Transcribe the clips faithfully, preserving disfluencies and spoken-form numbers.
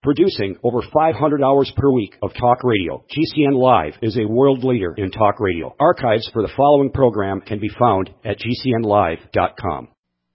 Producing over five hundred hours per week of talk radio, G C N Live is a world leader in talk radio. Archives for the following program can be found at G C N live dot com.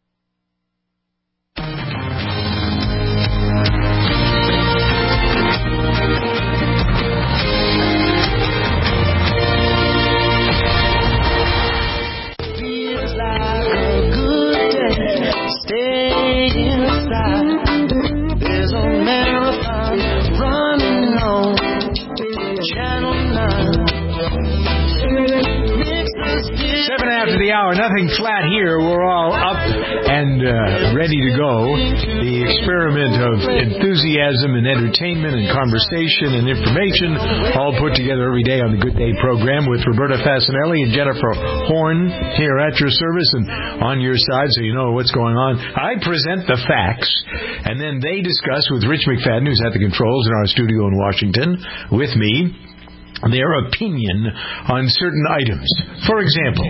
Seven after the hour, nothing flat here. We're all up and uh, ready to go. The experiment of enthusiasm and entertainment and conversation and information all put together every day on the Good Day program with Roberta Fasanelli and Jennifer Horn here at your service and on your side so you know what's going on. I present the facts and then they discuss with Rich McFadden, who's at the controls in our studio in Washington, with me, their opinion on certain items. For example,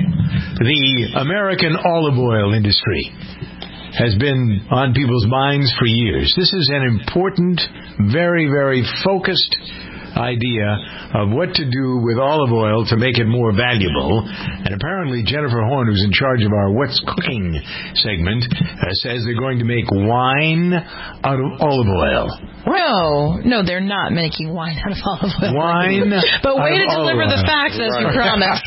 the American olive oil industry has been on people's minds for years. This is an important, very, very focused idea of what to do with olive oil to make it more valuable. And apparently Jennifer Horn, who's in charge of our What's Cooking segment, uh, says they're going to make wine out of olive oil. No, no, they're not making wine out of olive oil. Wine But way to deliver the oil. facts as you promised.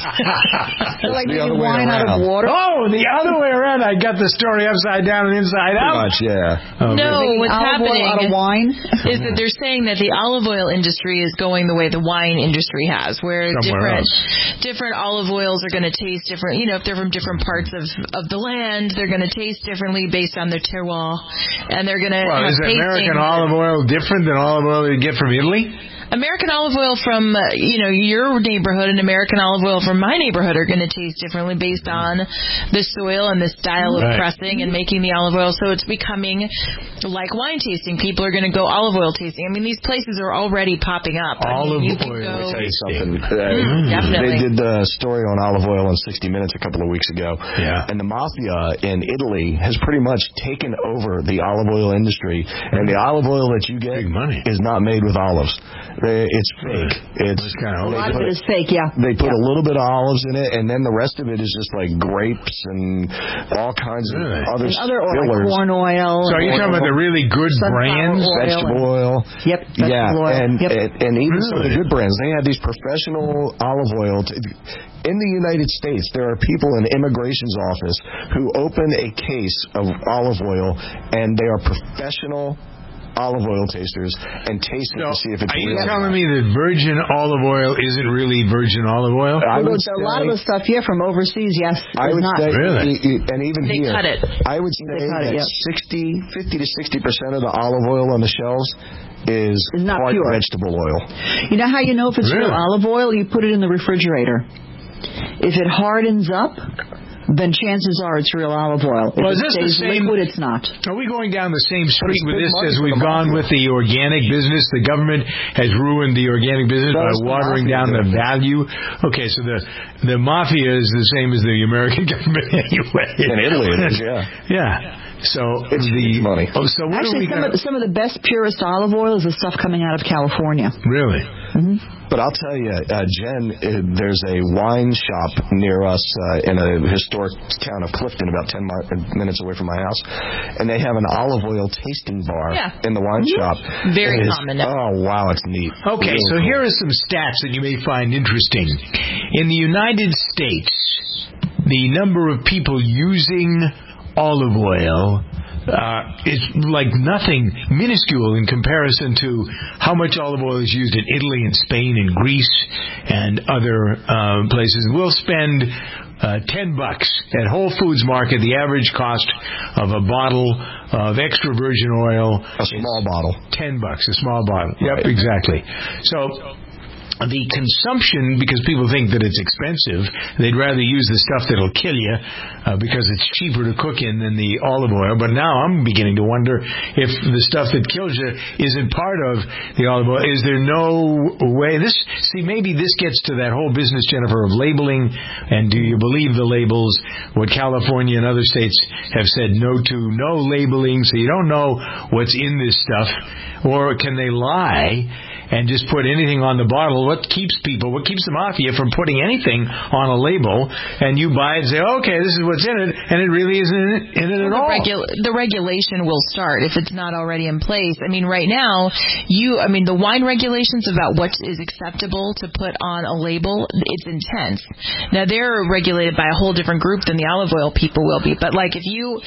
Like making wine out of water? Oh, the other way around. I got the story upside down and inside out. Much, yeah. Oh, no, really? what's olive happening oil out of wine? is that they're saying that the olive oil industry is going the way the wine industry has, where Somewhere different else. different olive oils are going to taste different. You know, if they're from different parts of, of the land, they're going to taste differently based on their terroir, and they're going to Well, have is American tastings. olive oil different than olive oil you get from Italy? American olive oil from, uh, you know, your neighborhood and American olive oil from my neighborhood are going to taste differently based on the soil and the style of Right. pressing and making the olive oil. So it's becoming like wine tasting. People are going to go olive oil tasting. I mean, these places are already popping up. Olive I mean, you can oil go, Let me tell you something. Mm, Uh, definitely. They did the story on olive oil on sixty minutes a couple of weeks ago. Yeah. And the mafia in Italy has pretty much taken over the olive oil industry. And the olive oil that you get Big money. is not made with olives. They- It's fake. It's It's kinda- A they lot of put- it is fake, yeah. They put Yeah. a little bit of olives in it, and then the rest of it is just like grapes and all kinds of Really? other And other oil, like fillers. corn oil. So are you talking about the really good Sunflower brands? oil. Vegetable oil. Yep, vegetable yeah, oil. and, Yep. and and even some of the Really? good brands. They have these professional olive oil. T- in the United States, there are people in immigration's office who open a case of olive oil, and they are professional olive oil tasters and taste it So, to see if it's are you real. telling me that virgin olive oil isn't really virgin olive oil? I Well, would a lot say- of the stuff here from overseas, yes, I is would not. say, Really? e- e- and even They here, cut it. I would say They cut it, that yep. sixty, fifty to sixty percent of the olive oil on the shelves is Is not white pure. vegetable oil. You know how you know if it's Really? real olive oil? You put it in the refrigerator. If it hardens up, then chances are it's real olive oil. If Well, is it this the stays same- liquid, it's not. Are we going down the same street with big this money as for we've the gone mafia. with the organic business? The government has ruined the organic business That by was the watering mafia down the doing it. value. Okay, so the the mafia is the same as the American government anyway. In Italy, it is, yeah. Yeah. So It's the huge money. Oh, so what are we Actually, some gonna, of, the, some of the best, purest olive oil is the stuff coming out of California. really? hmm But I'll tell you, uh, Jen, uh, there's a wine shop near us uh, in a historic town of Clifton, about ten mi- minutes away from my house, and they have an olive oil tasting bar Yeah. in the wine shop. Very It is- common. Oh, wow, it's neat. Okay, Really so cool. here are some stats that you may find interesting. In the United States, the number of people using olive oil uh, is like nothing, minuscule in comparison to how much olive oil is used in Italy and Spain and Greece and other uh, places. We'll spend uh, ten bucks at Whole Foods Market. The average cost of a bottle of extra virgin oil, A small bottle. ten bucks, a small bottle. Yep, Right. exactly. So the consumption, because people think that it's expensive, they'd rather use the stuff that'll kill you uh, because it's cheaper to cook in than the olive oil. But now I'm beginning to wonder if the stuff that kills you isn't part of the olive oil. Is there no way? This see, maybe this gets to that whole business, Jennifer, of labeling. And do you believe the labels? What California and other states have said no to, no labeling, so you don't know what's in this stuff. Or can they lie and just put anything on the bottle? What keeps people, what keeps the mafia from putting anything on a label, and you buy it and say, okay, this is what's in it, and it really isn't in it at well, all? The, regu- the regulation will start if it's not already in place. I mean, right now, you, I mean, the wine regulations about what is acceptable to put on a label, it's intense. Now, they're regulated by a whole different group than the olive oil people will be, but like if you...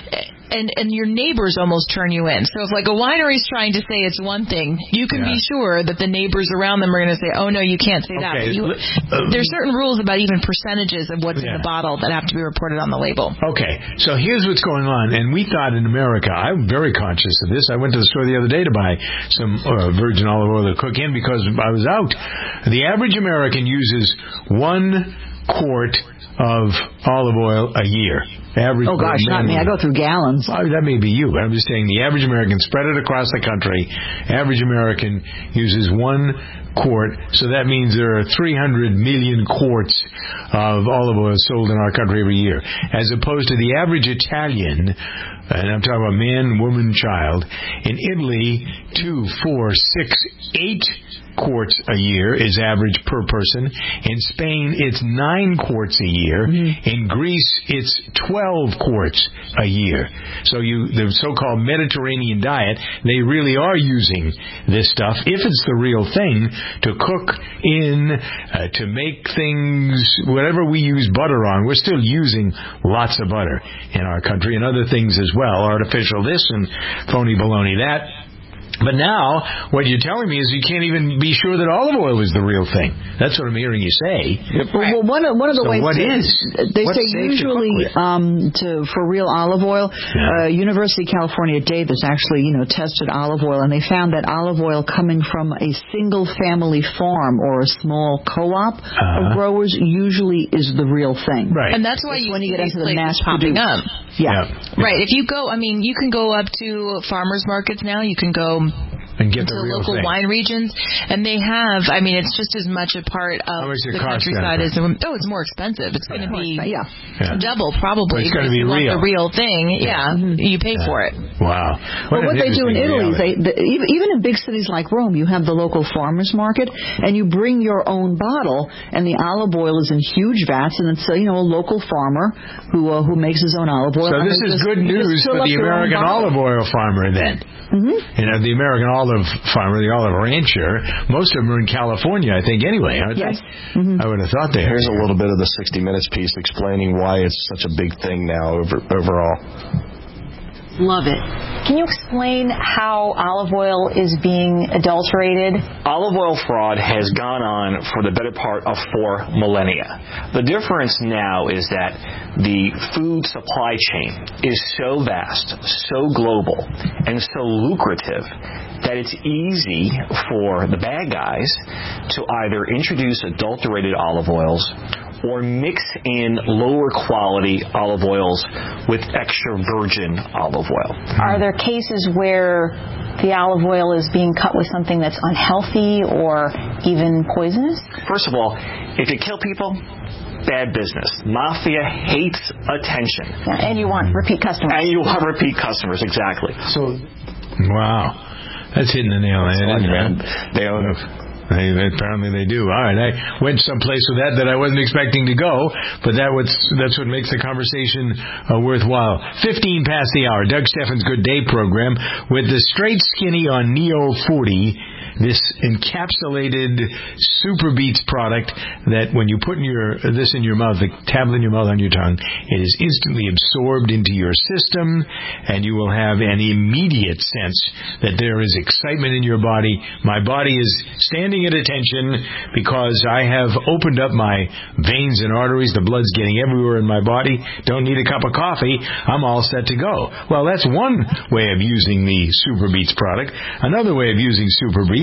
And and your neighbors almost turn you in. So if like a winery's trying to say it's one thing, you can yeah. be sure that the neighbors around them are going to say, oh, no, you can't say that. Okay. You, uh, there's certain rules about even percentages of what's yeah. in the bottle that have to be reported on the label. Okay, so here's what's going on. And we thought in America, I'm very conscious of this. I went to the store the other day to buy some uh, virgin olive oil to cook in because I was out. The average American uses one quart of olive oil a year. Average oh, gosh, not me. I go through gallons. Well, that may be you. I'm just saying the average American, spread it across the country, average American uses one quart, so that means there are three hundred million quarts of olive oil sold in our country every year, as opposed to the average Italian, and I'm talking about man, woman, child, in Italy, two, four, six, eight quarts a year is average per person. In Spain, it's nine quarts a year. Mm-hmm. In Greece, it's twelve quarts a year. So you, the so-called Mediterranean diet, they really are using this stuff, if it's the real thing, to cook in, uh, to make things, whatever we use butter on. We're still using lots of butter in our country and other things as well, artificial this and phony baloney that. But now, what you're telling me is you can't even be sure that olive oil is the real thing. That's what I'm hearing you say. Well, one of, one of the so ways what to, is? they What's say usually to um, to for real olive oil, yeah. uh, University of California Davis actually you know tested olive oil, and they found that olive oil coming from a single family farm or a small co-op uh-huh. of growers usually is the real thing. Right, and that's why you when you get into the mass popping up. Yeah. yeah, right. If you go, I mean, you can go up to farmers markets now. You can go. And get the real local thing. wine regions, and they have. I mean, it's just as much a part of the countryside as. Oh, it's more expensive. It's going to be yeah. yeah. double probably. It's going to be you real. Want the real thing, yeah. yeah you pay yeah. for it. Wow. What well, what they do in Italy, they, the, even, even in big cities like Rome, you have the local farmers market, and you bring your own bottle, and the olive oil is in huge vats, and it's a, you know a local farmer who uh, who makes his own olive oil. So this is just, good news for the American olive oil farmer, then. Mm-hmm. You know, the American olive farmer, the olive rancher, most of them are in California, I think, anyway, aren't yes. they? Mm-hmm. I would have thought they were. Here's a little bit of the sixty minutes piece explaining why it's such a big thing now over, overall. Love it. Can you explain how olive oil is being adulterated? Olive oil fraud has gone on for the better part of four millennia. The difference now is that the food supply chain is so vast, so global, and so lucrative that it's easy for the bad guys to either introduce adulterated olive oils or mix in lower quality olive oils with extra virgin olive oil. Are there cases where the olive oil is being cut with something that's unhealthy or even poisonous? First of all, if you kill people, bad business. Mafia hates attention. Yeah, and you want repeat customers. And you want repeat customers, exactly. So, wow. That's hitting the nail on the head, man. They own They, apparently they do. All right, I went someplace with that that I wasn't expecting to go, but that was, that's what makes the conversation uh, worthwhile. fifteen past the hour. Doug Steffens' Good Day program with the Straight Skinny on Neo forty. This encapsulated Super Beats product that when you put in your this in your mouth, the tablet in your mouth on your tongue, it is instantly absorbed into your system, and you will have an immediate sense that there is excitement in your body. My body is standing at attention because I have opened up my veins and arteries. The blood's getting everywhere in my body. Don't need a cup of coffee. I'm all set to go. Well, that's one way of using the Super Beats product. Another way of using Super Beats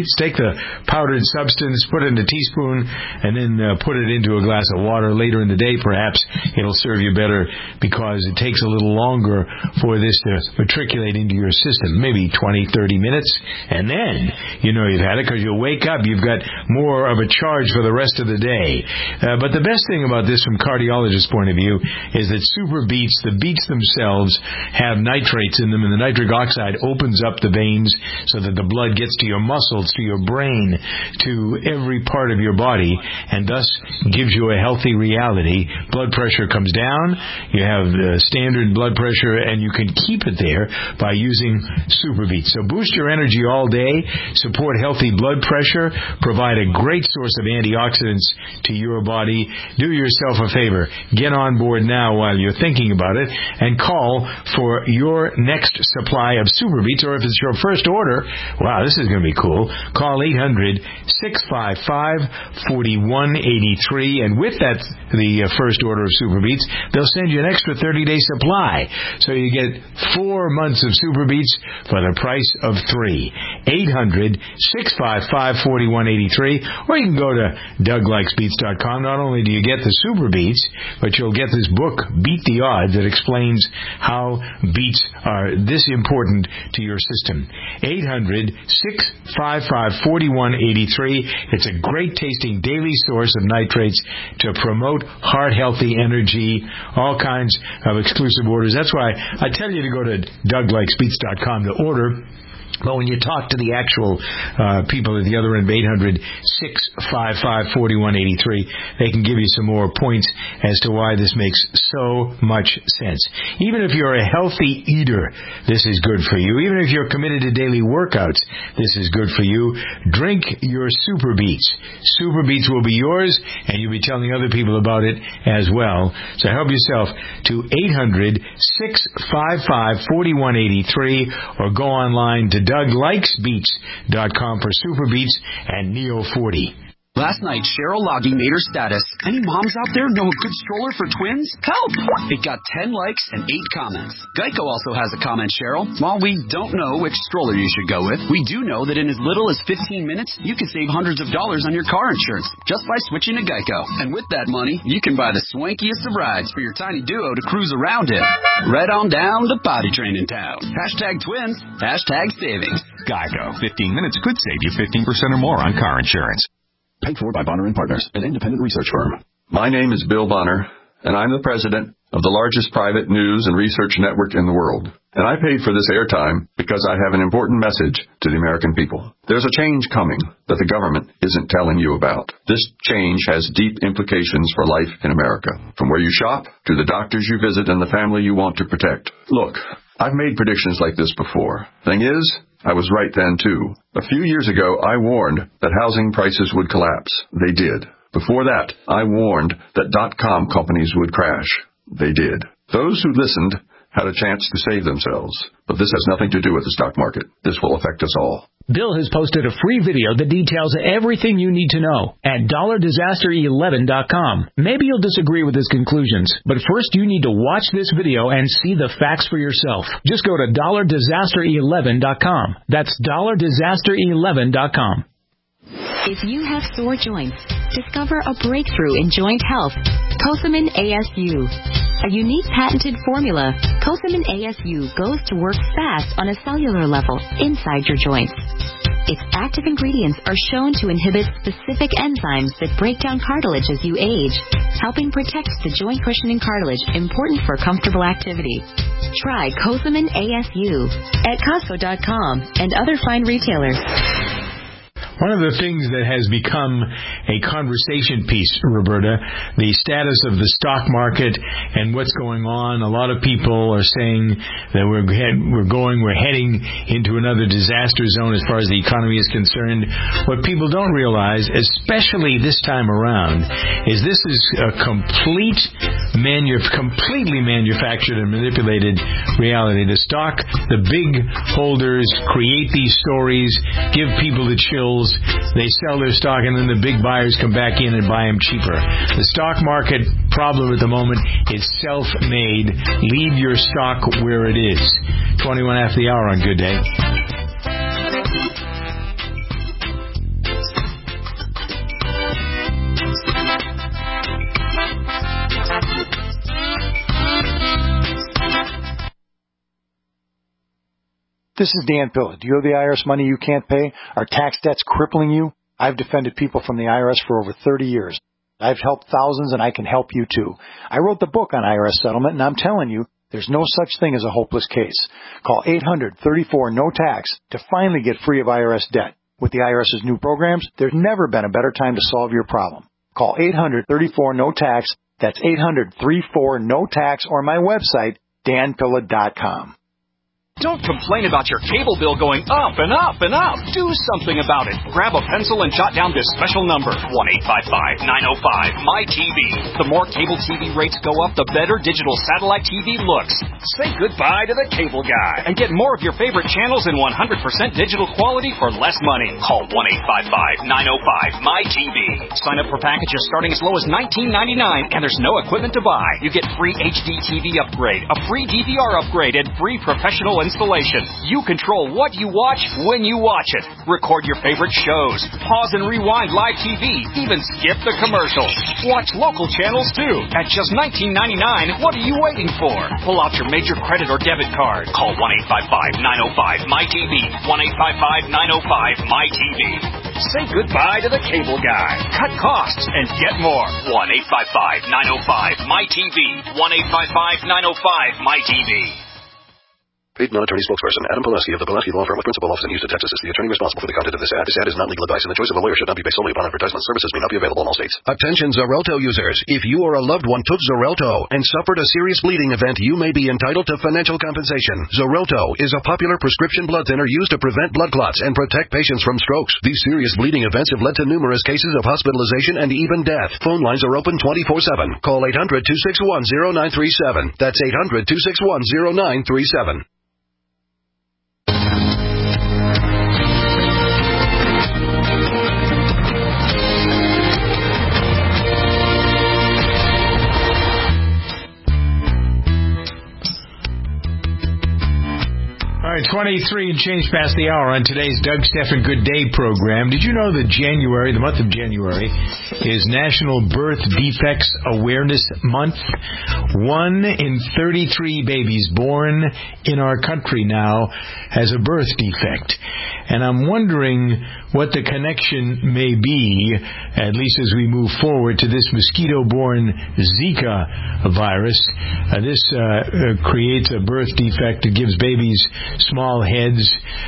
Beets. Take the powdered substance, put it in a teaspoon, and then uh, put it into a glass of water. Later in the day, perhaps, it'll serve you better because it takes a little longer for this to matriculate into your system, maybe twenty, thirty minutes, and then you know you've had it because you'll wake up, you've got more of a charge for the rest of the day. Uh, but the best thing about this from cardiologist's point of view is that Super Beets, the beets themselves, have nitrates in them, and the nitric oxide opens up the veins so that the blood gets to your muscles, to your brain, to every part of your body, and thus gives you a healthy reality. Blood pressure comes down, you have uh, standard blood pressure, and you can keep it there by using Super Beets. So boost your energy all day, support healthy blood pressure, provide a great source of antioxidants to your body. Do yourself a favor. Get on board now while you're thinking about it, and call for your next supply of Super Beets, or if it's your first order, wow, this is going to be cool. Call eight hundred, six five five, four one eight three, and with that, the first order of Super Beets, they'll send you an extra thirty-day supply. So you get four months of Super Beets for the price of three. eight hundred, six five five, four one eight three, or you can go to Doug Likes Beets dot com. Not only do you get the Super Beets, but you'll get this book, Beat the Odds, that explains how beets are this important to your system. eight hundred, six five five, four one eight three. It's a great tasting daily source of nitrates to promote heart-healthy energy, all kinds of exclusive orders. That's why I tell you to go to Doug Likes Beets dot com to order. But when you talk to the actual uh, people at the other end of eight hundred, six five five, four one eight three, they can give you some more points as to why this makes so much sense. Even if you're a healthy eater, this is good for you. Even if you're committed to daily workouts, this is good for you. Drink your Super Beets. Super Beets will be yours, and you'll be telling other people about it as well. So help yourself to eight hundred, six five five, four one eight three, or go online to Doug Likes Beets dot com for Super Beets and Neo forty. Last night, Cheryl Loggy made her status. Any moms out there know a good stroller for twins? Help! It got ten likes and eight comments. Geico also has a comment, Cheryl. While we don't know which stroller you should go with, we do know that in as little as fifteen minutes, you can save hundreds of dollars on your car insurance just by switching to Geico. And with that money, you can buy the swankiest of rides for your tiny duo to cruise around in. Right on down to Potty Train in town. Hashtag twins. Hashtag savings. Geico. fifteen minutes could save you fifteen percent or more on car insurance. Paid for by Bonner and Partners, an independent research firm. My name is Bill Bonner, and I'm the president of the largest private news and research network in the world. And I paid for this airtime because I have an important message to the American people. There's a change coming that the government isn't telling you about. This change has deep implications for life in America, from where you shop to the doctors you visit and the family you want to protect. Look, I've made predictions like this before. Thing is, I was right then, too. A few years ago, I warned that housing prices would collapse. They did. Before that, I warned that dot-com companies would crash. They did. Those who listened had a chance to save themselves. But this has nothing to do with the stock market. This will affect us all. Bill has posted a free video that details everything you need to know at dollar disaster eleven dot com. Maybe you'll disagree with his conclusions, but first you need to watch this video and see the facts for yourself. Just go to dollar disaster eleven dot com. That's dollar disaster eleven dot com. If you have sore joints, discover a breakthrough in joint health. Cosamin A S U. A unique patented formula, Cosamin A S U goes to work fast on a cellular level inside your joints. Its active ingredients are shown to inhibit specific enzymes that break down cartilage as you age, helping protect the joint cushioning cartilage important for comfortable activity. Try Cosamin A S U at Costco dot com and other fine retailers. One of the things that has become a conversation piece, Roberta, the status of the stock market and what's going on. A lot of people are saying that we're head, we're going, we're heading into another disaster zone as far as the economy is concerned. What people don't realize, especially this time around, is this is a complete, manu- completely manufactured and manipulated reality. The stock, the big holders create these stories, give people the chills. They sell their stock, and then the big buyers come back in and buy them cheaper. The stock market problem at the moment is self-made. Leave your stock where it is. twenty-one after the hour on Good Day. This is Dan Pilla. Do you owe the I R S money you can't pay? Are tax debts crippling you? I've defended people from the I R S for over thirty years. I've helped thousands, and I can help you too. I wrote the book on I R S settlement, and I'm telling you, there's no such thing as a hopeless case. Call eight hundred, thirty-four, no tax to finally get free of I R S debt. With the IRS's new programs, there's never been a better time to solve your problem. Call eight hundred, thirty-four, no tax. That's eight hundred, thirty-four, no tax, or my website, dan pilla dot com. Don't complain about your cable bill going up and up and up. Do something about it. Grab a pencil and jot down this special number, one eight five five, nine oh five, M Y T V. The more cable T V rates go up, the better digital satellite T V looks. Say goodbye to the cable guy and get more of your favorite channels in one hundred percent digital quality for less money. Call one eight five five, nine oh five, M Y T V. Sign up for packages starting as low as nineteen ninety-nine, and there's no equipment to buy. You get free H D T V upgrade, a free D V R upgrade, and free professional installation. You control what you watch when you watch it. Record your favorite shows. Pause and rewind live T V. Even skip the commercials. Watch local channels too. At just nineteen ninety-nine, what are you waiting for? Pull out your major credit or debit card. Call one eight five five, nine oh five, M Y T V. one eight five five, nine oh five, M Y T V. Say goodbye to the cable guy. Cut costs and get more. one eight five five, nine oh five, M Y T V. one eight five five, nine oh five, M Y T V. Paid non-attorney spokesperson Adam Pulaski of the Pulaski Law Firm with principal office in Houston, Texas is the attorney responsible for the content of this ad. This ad is not legal advice, and the choice of a lawyer should not be based solely upon advertisement. Services may not be available in all states. Attention Xarelto users. If you or a loved one took Xarelto and suffered a serious bleeding event, you may be entitled to financial compensation. Xarelto is a popular prescription blood thinner used to prevent blood clots and protect patients from strokes. These serious bleeding events have led to numerous cases of hospitalization and even death. Phone lines are open twenty-four seven. Call eight hundred, two six one, zero nine three seven. That's eight hundred, two six one, zero nine three seven. All right, twenty-three and change past the hour on today's Doug Stephan Good Day program. Did you know that January, the month of January, is National Birth Defects Awareness Month? One in thirty-three babies born in our country now has a birth defect. And I'm wondering what the connection may be, at least as we move forward, to this mosquito-borne Zika virus. Uh, this uh, uh, creates a birth defect that gives babies small heads.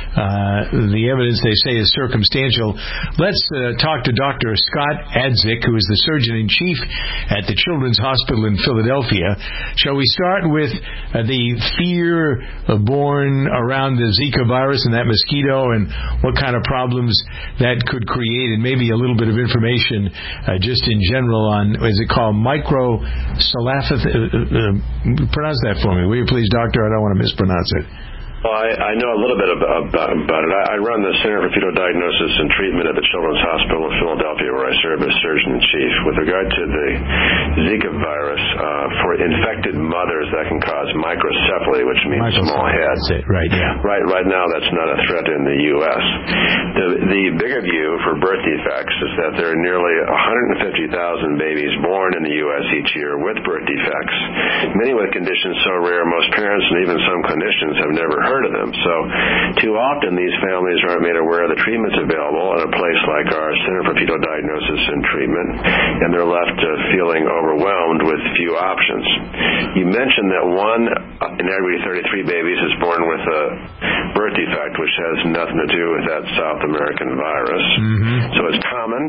Uh, the evidence, they say, is circumstantial. Let's uh, talk to Doctor Scott Adzik, who is the Surgeon-in-Chief at the Children's Hospital in Philadelphia. Shall we start with uh, the fear uh, born around the Zika virus and that mosquito, and what kind of problems that could create, and maybe a little bit of information uh, just in general on, is it called microcephaly? Uh, uh, pronounce that for me, will you please, doctor? I don't want to mispronounce it. Well, I, I know a little bit about, about, about it. I, I run the Center for Fetal Diagnosis and Treatment at the Children's Hospital in Philadelphia, where I serve as Surgeon-in-Chief. With regard to the Zika virus, uh, for infected mothers, that can cause microcephaly, which means small heads. That's it, right, yeah. Right, right now, that's not a threat in the U S The, the bigger view for birth defects is that there are nearly one hundred fifty thousand babies born in the U S each year with birth defects, many with conditions so rare most parents and even some clinicians have never heard of them. So too often these families aren't made aware of the treatments available at a place like our Center for Fetal Diagnosis and Treatment, and they're left uh, feeling overwhelmed with few options. You mentioned that one in every thirty-three babies is born with a birth defect, which has nothing to do with that South American virus. Mm-hmm. So it's common.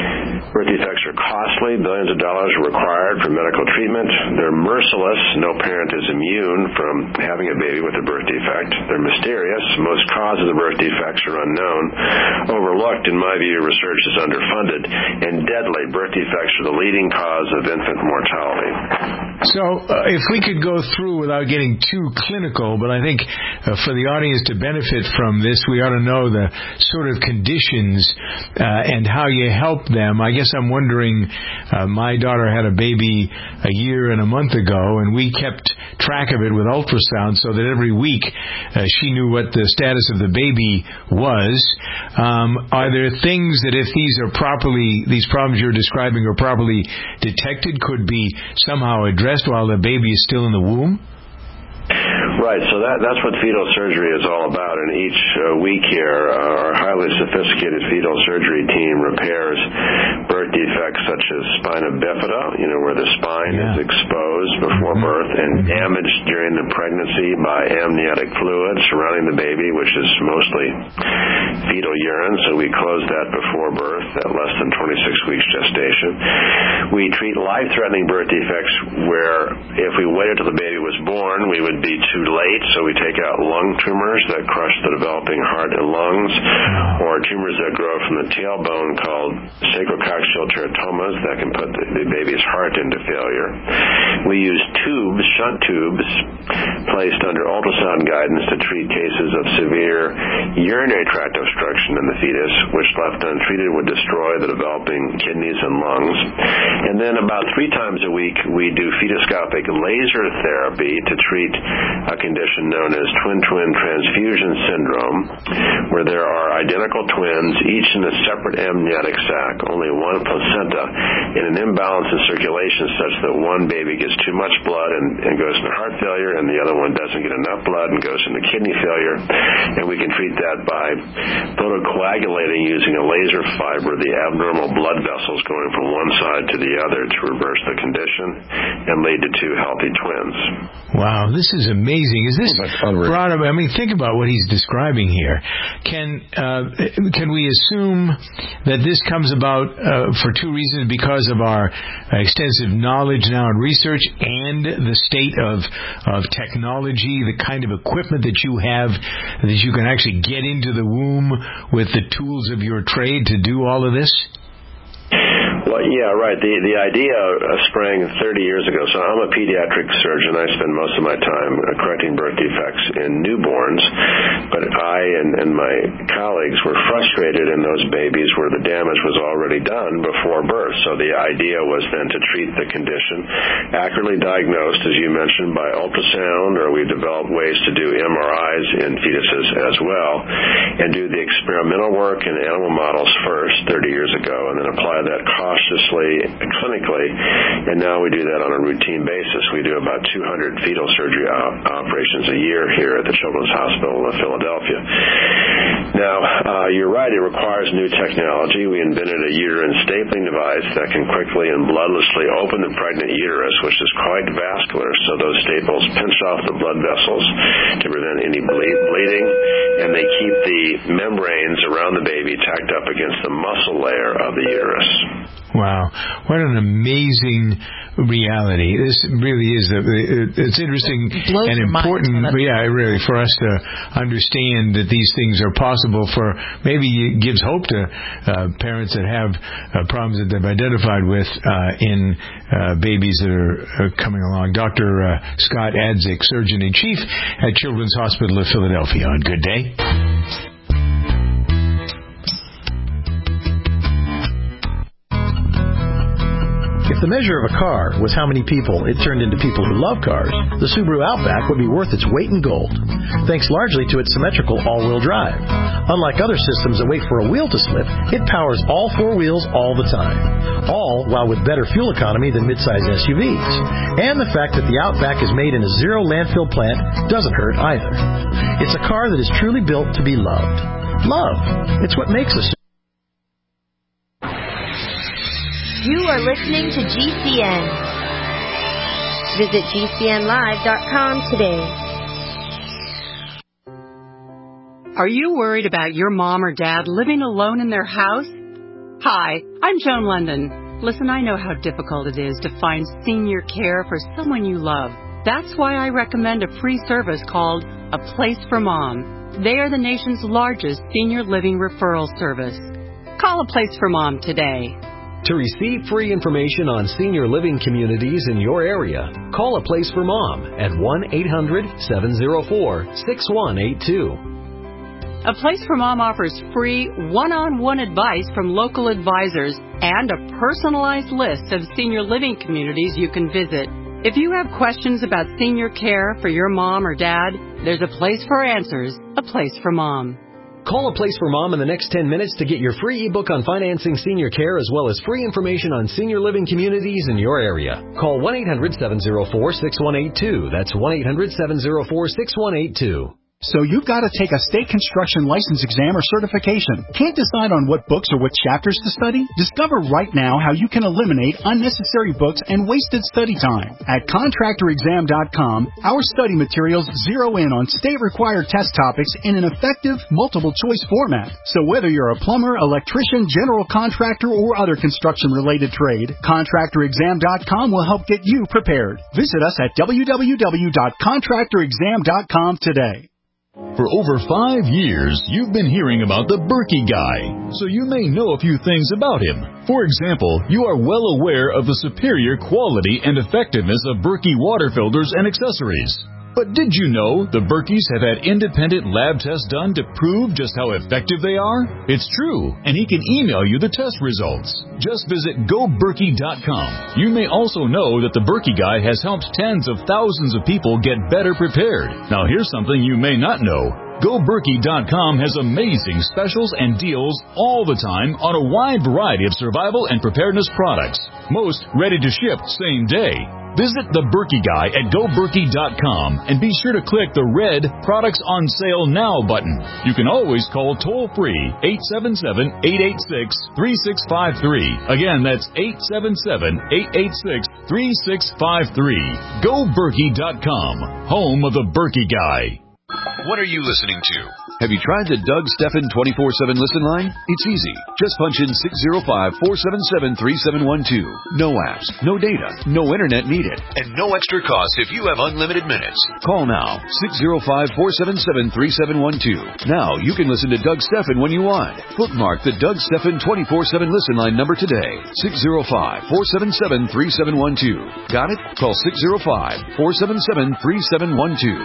Birth defects are costly. Billions of dollars are required for medical treatment. They're merciless. No parent is immune from having a baby with a birth defect. They're mysterious. Most causes of birth defects are unknown. Overlooked, in my view, research is underfunded. And deadly, birth defects are the leading cause of infant mortality. So uh, if we could go through without getting too clinical, but I think uh, for the audience to benefit from this, we ought to know the sort of conditions uh, and how you help them. I guess I'm wondering, uh, my daughter had a baby a year and a month ago, and we kept track of it with ultrasound so that every week uh, she knew what the status of the baby was. Um, are there things that if these are properly, these problems you're describing are properly detected, could be somehow addressed while the baby is still in the womb? right. So that that's what fetal surgery is all about. And each uh, week here, uh, our highly sophisticated fetal surgery team repairs birth defects such as spina bifida, you know, where the spine yeah. is exposed before mm-hmm. birth and mm-hmm. damaged during the pregnancy by amniotic fluid surrounding the baby, which is mostly fetal urine. So we close that before birth at less than twenty-six weeks gestation. We treat life-threatening birth defects where if we waited till the baby was born, we would be too late. So we take out lung tumors that crush the developing heart and lungs, or tumors that grow from the tailbone called sacrococcygeal teratomas that can put the, the baby's heart into failure. We use tubes, shunt tubes, placed under ultrasound guidance to treat cases of severe urinary tract obstruction in the fetus, which left untreated would destroy the developing kidneys and lungs. And then about three times a week, we do fetoscopic laser therapy to treat a condition known as twin-twin transfusion syndrome, where there are identical twins, each in a separate amniotic sac, only one placenta, and an imbalance in circulation such that one baby gets too much blood and, and goes into heart failure, and the other one doesn't get enough blood and goes into kidney failure. And we can treat that by photocoagulating using a laser fiber the abnormal blood vessels going from one side to the other to reverse the condition and lead to two healthy twins. Wow, this is amazing. Is this broad? I mean, think about what he's describing here. Can uh, can we assume that this comes about uh, for two reasons? Because of our extensive knowledge now and research, and the state of of technology, the kind of equipment that you have, that you can actually get into the womb with the tools of your trade to do all of this? Well, yeah, right. The the idea uh, sprang thirty years ago. So I'm a pediatric surgeon. I spend most of my time uh, correcting birth defects in newborns. But I and, and my colleagues were frustrated in those babies where the damage was already done before birth. So the idea was then to treat the condition, accurately diagnosed, as you mentioned, by ultrasound, or we developed ways to do M R Is in fetuses as well, and do the experimental work in animal models first thirty years ago, and then apply that cautiously clinically, and now we do that on a routine basis. We do about two hundred fetal surgery op- operations a year here at the Children's Hospital of Philadelphia. Now, uh, you're right, it requires new technology. We invented a uterine stapling device that can quickly and bloodlessly open the pregnant uterus, which is quite vascular, so those staples pinch off the blood vessels to prevent any ble- bleeding, and they keep the membranes around the baby tacked up against the muscle layer of the uterus. Wow, what an amazing reality. This really is, a, it's interesting and important, yeah, really, for us to understand that these things are possible. For maybe it gives hope to uh, parents that have uh, problems that they've identified with uh, in uh, babies that are uh, coming along. Doctor Uh, Scott Adzik, Surgeon-in-Chief at Children's Hospital of Philadelphia, on Good Day. If the measure of a car was how many people it turned into people who love cars, the Subaru Outback would be worth its weight in gold, thanks largely to its symmetrical all-wheel drive. Unlike other systems that wait for a wheel to slip, it powers all four wheels all the time, all while with better fuel economy than midsize S U Vs. And the fact that the Outback is made in a zero landfill plant doesn't hurt either. It's a car that is truly built to be loved. Love. It's what makes us. You are listening to G C N. Visit G C N live dot com today. Are you worried about your mom or dad living alone in their house? Hi, I'm Joan London. Listen, I know how difficult it is to find senior care for someone you love. That's why I recommend a free service called A Place for Mom. They are the nation's largest senior living referral service. Call A Place for Mom today. To receive free information on senior living communities in your area, call A Place for Mom at one eight hundred seven oh four six one eight two. A Place for Mom offers free one-on-one advice from local advisors and a personalized list of senior living communities you can visit. If you have questions about senior care for your mom or dad, there's a place for answers, A Place for Mom. Call A Place for Mom in the next ten minutes to get your free ebook on financing senior care as well as free information on senior living communities in your area. Call one eight hundred seven oh four six one eight two. That's one eight hundred seven oh four six one eight two. So you've got to take a state construction license exam or certification. Can't decide on what books or what chapters to study? Discover right now how you can eliminate unnecessary books and wasted study time. At contractor exam dot com, our study materials zero in on state-required test topics in an effective, multiple-choice format. So whether you're a plumber, electrician, general contractor, or other construction-related trade, contractor exam dot com will help get you prepared. Visit us at w w w dot contractor exam dot com today. For over five years, you've been hearing about the Berkey Guy, so you may know a few things about him. For example, you are well aware of the superior quality and effectiveness of Berkey water filters and accessories. But did you know the Berkeys have had independent lab tests done to prove just how effective they are? It's true, and he can email you the test results. Just visit go berkey dot com. You may also know that the Berkey Guy has helped tens of thousands of people get better prepared. Now here's something you may not know. go berkey dot com has amazing specials and deals all the time on a wide variety of survival and preparedness products. Most ready to ship same day. Visit the Berkey Guy at go berkey dot com and be sure to click the red Products on Sale Now button. You can always call toll-free eight seven seven, eight eight six, three six five three. Again, that's eight seven seven, eight eight six, three six five three. go berkey dot com, home of the Berkey Guy. What are you listening to? Have you tried the Doug Stephan twenty-four seven listen line? It's easy. Just punch in six oh five, four seven seven, three seven one two. No apps, no data, no internet needed, and no extra cost if you have unlimited minutes. Call now, six oh five, four seven seven, three seven one two. Now you can listen to Doug Stephan when you want. Bookmark the Doug Stephan twenty-four seven listen line number today, six oh five, four seven seven, three seven one two. Got it? Call six oh five, four seven seven, three seven one two.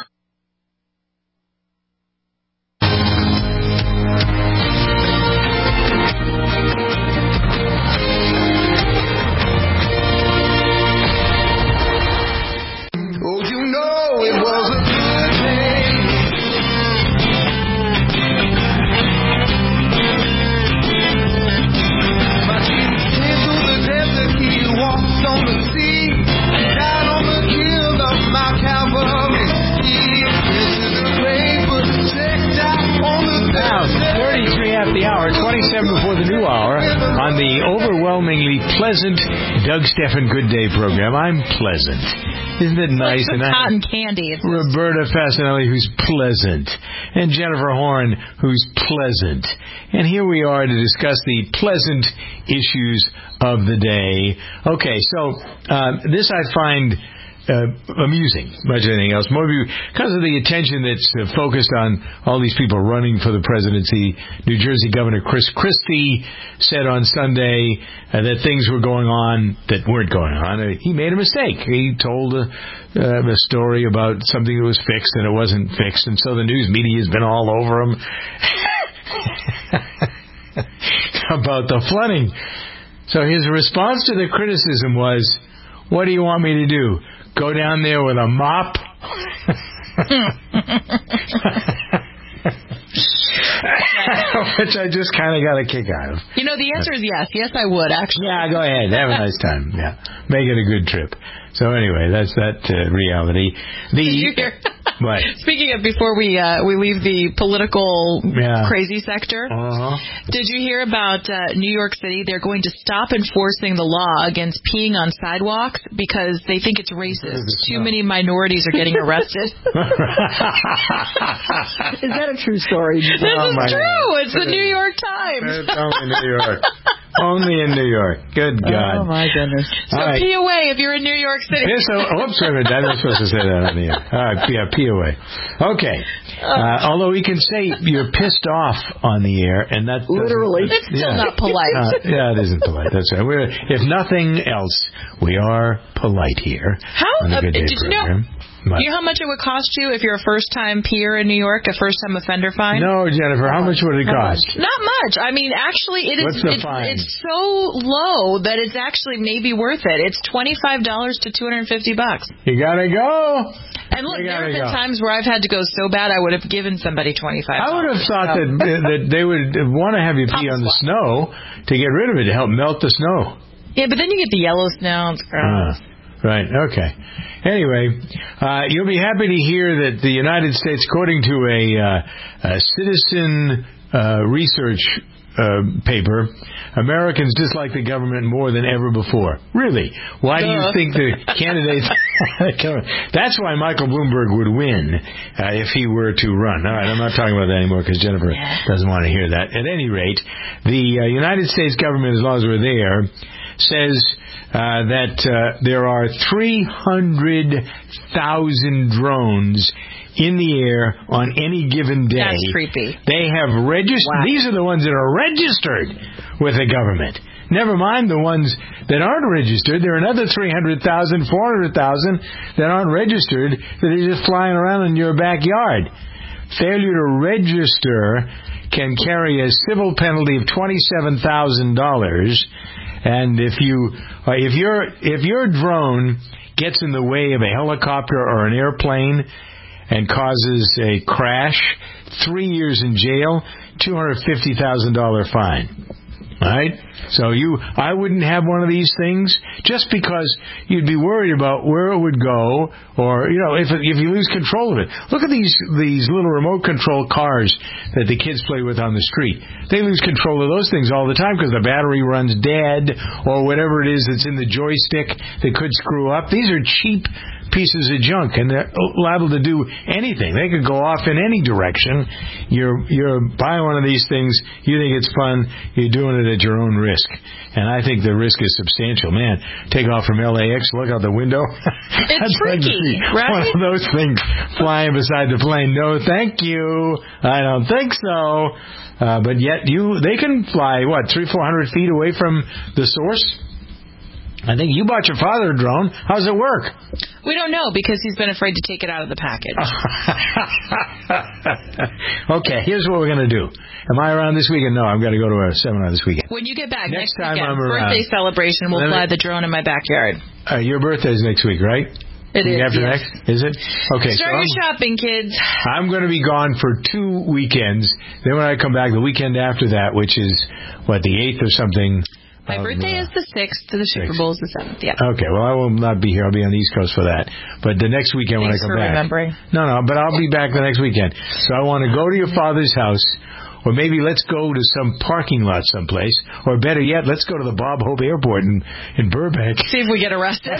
On the overwhelmingly pleasant Doug Stephan Good Day program. I'm pleasant. Isn't it nice? Like and cotton candy. It's Roberta Fasanelli, who's pleasant. And Jennifer Horn, who's pleasant. And here we are to discuss the pleasant issues of the day. Okay, so um, this I find Uh, amusing, much anything else. More because of the attention that's uh, focused on all these people running for the presidency. New Jersey Governor Chris Christie said on Sunday uh, that things were going on that weren't going on. Uh, he made a mistake. He told a, uh, a story about something that was fixed and it wasn't fixed, and so the news media has been all over him about the flooding. So his response to the criticism was, "What do you want me to do? Go down there with a mop?" Which I just kind of got a kick out of. You know, the answer is yes. Yes, I would, actually. Yeah, go ahead. Have a nice time. Yeah. Make it a good trip. So anyway, that's that uh, reality. The, Did you hear? What? Speaking of, before we uh, we leave the political yeah. crazy sector, uh-huh. did you hear about uh, New York City? They're going to stop enforcing the law against peeing on sidewalks because they think it's racist. Too many minorities are getting arrested. Is that a true story? This oh, is true. God. It's the New York Times. It's only New York. Only in New York. Good God. Oh, my goodness. So All right. pee away if you're in New York City. Piss away. Oops, wait a minute. I'm not supposed to say that on the air. All right, yeah, pee away. Okay. Uh, although we can say you're pissed off on the air, and that literally, it's still yeah. not polite. Uh, yeah, it isn't polite. That's right. We're, if nothing else, we are polite here. How? On the Uh, Good Day did you know? program. What? Do you know how much it would cost you if you're a first-time peer in New York, a first-time offender fine? No, Jennifer. How much would it cost? Not much. I mean, actually, it is. What's the it's, fine? it's so low that it's actually maybe worth it. It's twenty-five dollars to two hundred and fifty bucks. You gotta go. And look, there have been go. times where I've had to go so bad I would have given somebody twenty-five dollars. I would have thought so. that that they would want to have you pee on the snow to get rid of it, to help melt the snow. Yeah, but then you get the yellow snow. It's gross. Uh, right, okay. Anyway, uh, you'll be happy to hear that the United States, according to a, uh, a citizen uh, research Uh, paper, Americans dislike the government more than ever before. Really? Why do you think the candidates... That's why Michael Bloomberg would win uh, if he were to run. All right, I'm not talking about that anymore because Jennifer yeah. doesn't want to hear that. At any rate, the uh, United States government, as long as we're there, says uh, that uh, there are three hundred thousand drones in the air on any given day. That's creepy. They have registered. Wow. These are the ones that are registered with the government. Never mind the ones that aren't registered. There are another three hundred thousand, four hundred thousand that aren't registered that are just flying around in your backyard. Failure to register can carry a civil penalty of twenty-seven thousand dollars. And if you, uh, if your if your drone gets in the way of a helicopter or an airplane and causes a crash, three years in jail, two hundred fifty thousand dollars fine. All right? So you, I wouldn't have one of these things just because you'd be worried about where it would go, or, you know, if if you lose control of it. Look at these these little remote control cars that the kids play with on the street. They lose control of those things all the time because the battery runs dead or whatever it is that's in the joystick that could screw up. These are cheap pieces of junk, and they're liable to do anything. They could go off in any direction. You're you're buying one of these things, you think it's fun, you're doing it at your own risk. And I think the risk is substantial. Man, take off from L A X, look out the window. It's freaky, right? One of those things flying beside the plane. No, thank you. I don't think so. Uh, but yet you, they can fly, what, three, four hundred feet away from the source? I think you bought your father a drone. How does it work? We don't know because he's been afraid to take it out of the package. Okay, here's what we're going to do. Am I around this weekend? No, I've got to go to a seminar this weekend. When you get back next, next time weekend, I'm around, birthday celebration, we'll Let fly me, the drone in my backyard. Uh, your birthday's next week, right? It is, after yes. next? Is it? Okay. Start so your shopping, kids. I'm going to be gone for two weekends. Then when I come back, the weekend after that, which is, what, the eighth or something... My um, birthday uh, is the sixth, the Super Bowl is the seventh, yeah. Okay, well, I will not be here. I'll be on the East Coast for that. But the next weekend Thanks when I come for back... remembering. No, no, but I'll be back the next weekend. So I want to go to your father's house, or maybe let's go to some parking lot someplace, or better yet, let's go to the Bob Hope Airport in, in Burbank. See if we get arrested.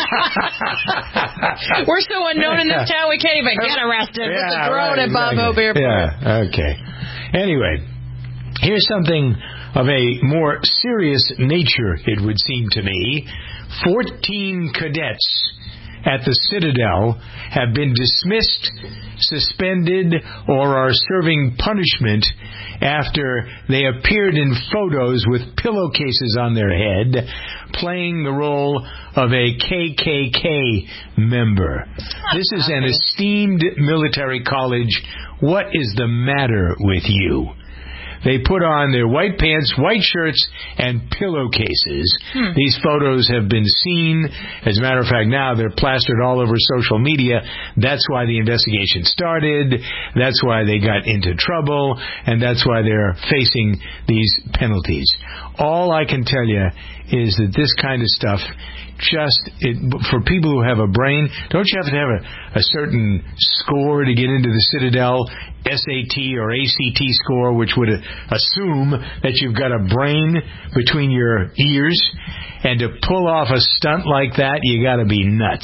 We're so unknown in this town, we can't even get arrested yeah, with the drone right, at Bob exactly. Hope Airport. Yeah, okay. Anyway, here's something of a more serious nature, it would seem to me. Fourteen cadets at the Citadel have been dismissed, suspended, or are serving punishment after they appeared in photos with pillowcases on their head, playing the role of a K K K member. This is an esteemed military college. What is the matter with you? They put on their white pants, white shirts, and pillowcases. Hmm. These photos have been seen. As a matter of fact, now they're plastered all over social media. That's why the investigation started. That's why they got into trouble. And that's why they're facing these penalties. All I can tell you is that this kind of stuff, just it, for people who have a brain, don't you have to have a, a certain score to get into the Citadel, S A T or A C T score, which would assume that you've got a brain between your ears, and to pull off a stunt like that, you got to be nuts.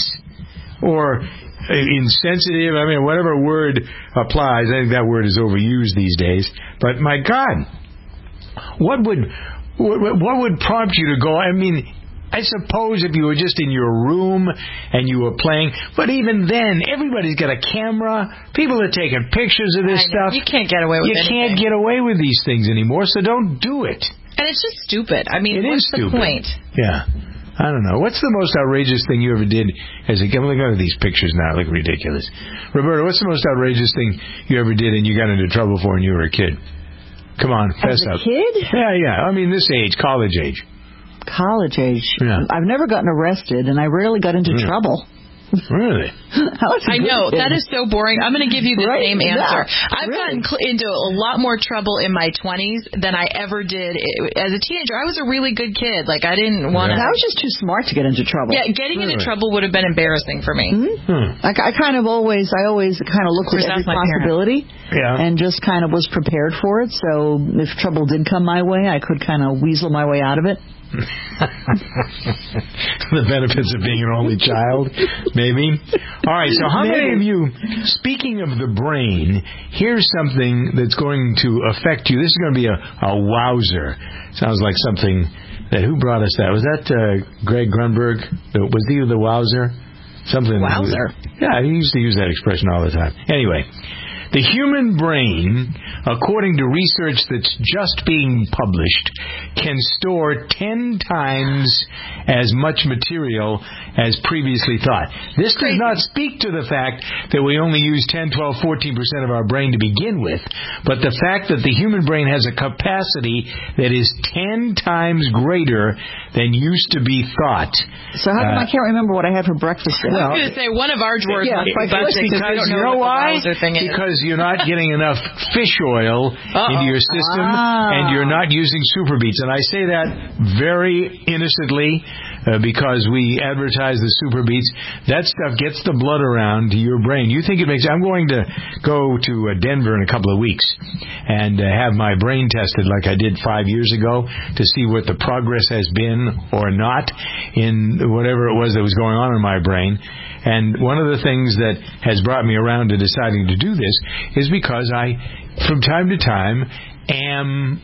Or insensitive, I mean, whatever word applies. I think that word is overused these days. But my God, what would... What would prompt you to go? I mean, I suppose if you were just in your room and you were playing, but even then, everybody's got a camera. People are taking pictures of this stuff. You can't get away with it. You anything. can't get away with these things anymore, so don't do it. And it's just stupid. I mean, it what's is the stupid. point? Yeah. I don't know. What's the most outrageous thing you ever did as a kid? Look at these pictures now. They look ridiculous. Roberta, what's the most outrageous thing you ever did and you got into trouble for when you were a kid? Come on, fess As a up. kid? Yeah, yeah. I mean, this age, college age. College age. Yeah. I've never gotten arrested, and I rarely got into yeah. trouble. Really? I know. That is so boring. I'm going to give you the right? same answer. Yeah, I've really. gotten cl- into a lot more trouble in my twenties than I ever did as a teenager. I was a really good kid. Like, I didn't want to... I was just too smart to get into trouble. Yeah, getting really? into trouble would have been embarrassing for me. Mm-hmm. Hmm. I, I kind of always, I always kind of looked at every possibility yeah. and just kind of was prepared for it. So if trouble did come my way, I could kind of weasel my way out of it. The benefits of being an only child, maybe. All right, so how maybe. many of you, speaking of the brain, here's something that's going to affect you. This is going to be a, a wowzer. Sounds like something that, who brought us that? Was that uh, Greg Grunberg? Was he the wowzer? Something. Wowzer. Yeah, he used to use that expression all the time. Anyway. The human brain, according to research that's just being published, can store ten times as much material as previously thought. This does not speak to the fact that we only use ten, twelve, fourteen percent of our brain to begin with, but the fact that the human brain has a capacity that is ten times greater than used to be thought. So how come uh, I can't remember what I had for breakfast? I was going to say one of our drawers yeah, must be that's busted because, we don't you know, know what why? the Wowzer thing is. Because you're not getting enough fish oil Uh-oh. into your system, ah. and you're not using Super Beets. And I say that very innocently uh, because we advertise the Super Beets. That stuff gets the blood around to your brain. You think it makes... I'm going to go to uh, Denver in a couple of weeks and uh, have my brain tested like I did five years ago to see what the progress has been or not in whatever it was that was going on in my brain. And one of the things that has brought me around to deciding to do this is because I, from time to time, am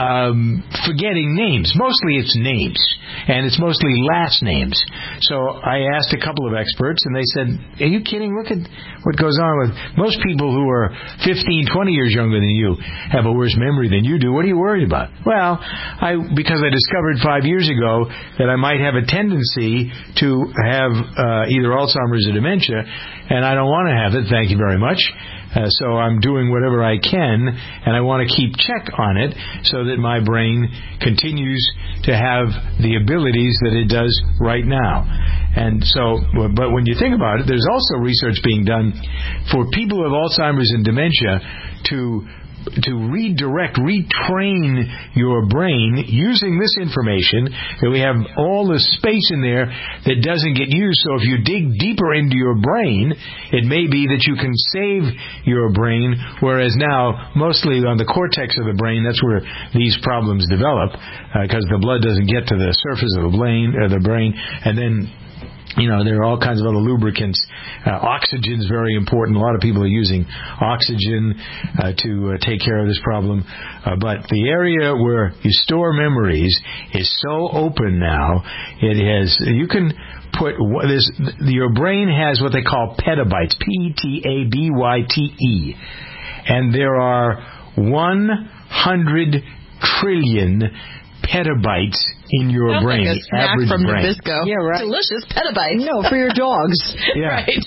um, forgetting names. Mostly it's names, and it's mostly last names. So I asked a couple of experts, and they said, are you kidding? Look at what goes on with most people who are fifteen, twenty years younger than you have a worse memory than you do. What are you worried about? Well, I because I discovered five years ago that I might have a tendency to have uh, either Alzheimer's or dementia, and I don't want to have it, thank you very much. Uh, so I'm doing whatever I can, and I want to keep check on it so that my brain continues to have the abilities that it does right now. And so, but when you think about it, there's also research being done for people with Alzheimer's and dementia to to redirect, retrain your brain using this information, that we have all the space in there that doesn't get used. So if you dig deeper into your brain, it may be that you can save your brain, whereas now, mostly on the cortex of the brain, that's where these problems develop, because uh, the blood doesn't get to the surface of the brain, uh, the brain, and then you know, there are all kinds of other lubricants. Uh, oxygen is very important. A lot of people are using oxygen uh, to uh, take care of this problem. Uh, but the area where you store memories is so open now. It has, you can put, this, your brain has what they call petabytes, P E T A B Y T E. And there are one hundred trillion petabytes in your Sounds brain, like a the snack average from brain. Nabisco. Yeah, right. Delicious petabytes. No, for your dogs. Yeah. Right.